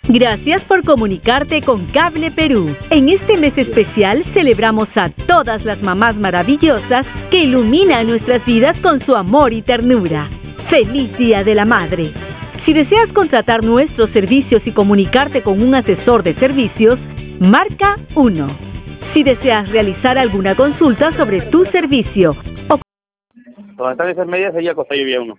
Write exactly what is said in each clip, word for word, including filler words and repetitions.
Gracias por comunicarte con Cable Perú. En este mes especial celebramos a todas las mamás maravillosas que iluminan nuestras vidas con su amor y ternura. ¡Feliz Día de la Madre! Si deseas contratar nuestros servicios y comunicarte con un asesor de servicios, marca uno. Si deseas realizar alguna consulta sobre tu servicio o... Donde están esas medias, sería Costa Lluvia uno.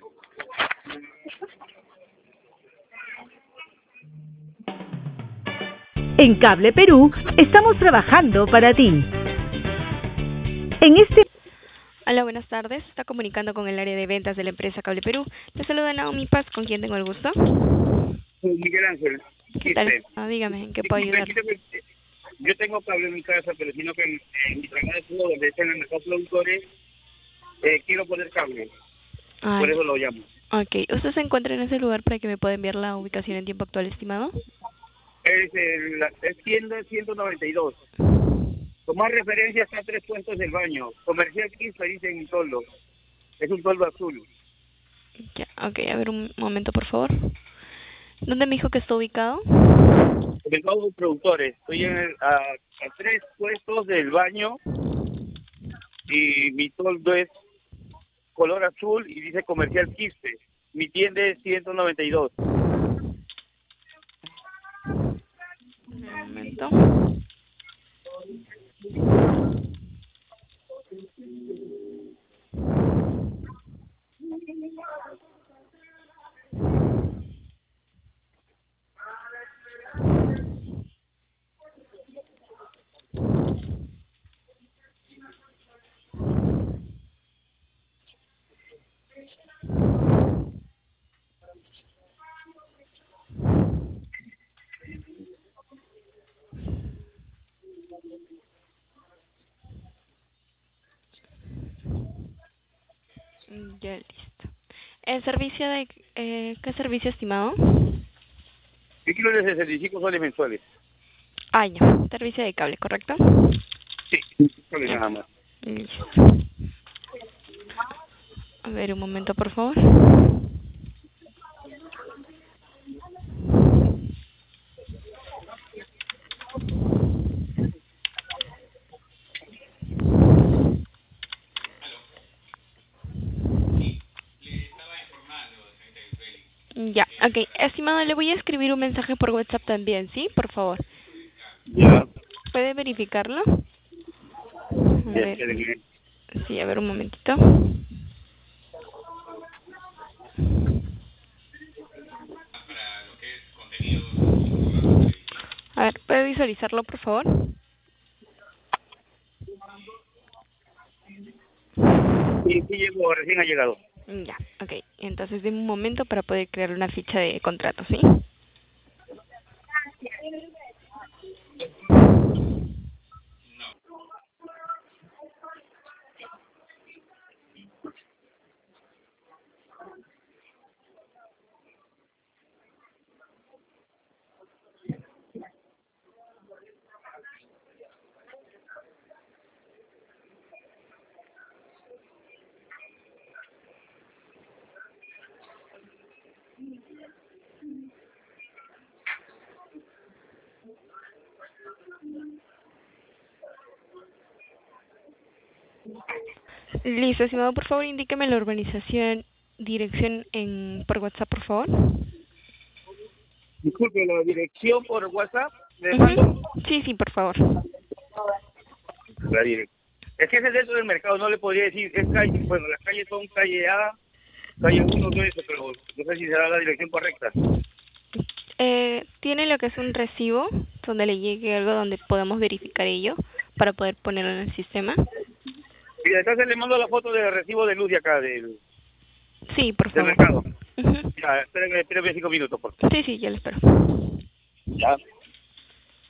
En Cable Perú estamos trabajando para ti. En este... Hola, buenas tardes. Está comunicando con el área de ventas de la empresa Cable Perú. Le saluda Naomi Paz, ¿con quién tengo el gusto? Miguel Ángel. ¿Qué tal? Ah, dígame, ¿en qué puedo ayudar? Yo tengo cable en mi casa, pero sino que en, en mi trabajo, donde están en los productores, eh, quiero poner cable. Ay. Por eso lo llamo. Ok. ¿Usted se encuentra en ese lugar para que me pueda enviar la ubicación en tiempo actual, estimado? Es, el, es tienda ciento noventa y dos. Tomar referencia está a tres puestos del baño. Comercial quince dice en mi toldo. Es un toldo azul. Ya, ok. A ver, un momento, por favor. ¿Dónde me dijo que está ubicado? Ubicado productores. Estoy en el, a, a tres puestos del baño y mi toldo es color azul y dice comercial quince. Mi tienda es ciento noventa y dos. Un momento. Ya, listo. ¿El servicio de... Eh, ¿Qué servicio, estimado? Yo quiero de sesenta y cinco soles mensuales. Ah, ya. Servicio de cable, ¿correcto? Sí, soles nada más. Listo. A ver, un momento, por favor. Ya, ok. Estimado, le voy a escribir un mensaje por WhatsApp también, ¿sí? Por favor. Ya. ¿Puede verificarlo? A Ya, ver. espérenme. Sí, a ver, un momentito. A ver, ¿puede visualizarlo, por favor? Sí, sí llegó, recién ha llegado. Ya, ok. Entonces, deme un momento para poder crear una ficha de contrato, ¿sí? Listo, estimado, por favor, indíqueme la urbanización, dirección en por WhatsApp, por favor. Disculpe, la dirección por WhatsApp, ¿le Uh-huh. mando? Sí, sí, por favor. La dirección. Es que es el dentro del mercado, no le podría decir, es calle, bueno, las calles son calle A, calle uno, todo eso, pero no sé si será la dirección correcta. Eh, ¿Tiene lo que es un recibo donde le llegue algo donde podamos verificar ello para poder ponerlo en el sistema? Y entonces le mando la foto del recibo de luz de acá, del, Sí, por del favor. mercado. Uh-huh. Ya, espérenme, espérenme cinco minutos, por favor. Sí, sí, ya lo espero. Ya.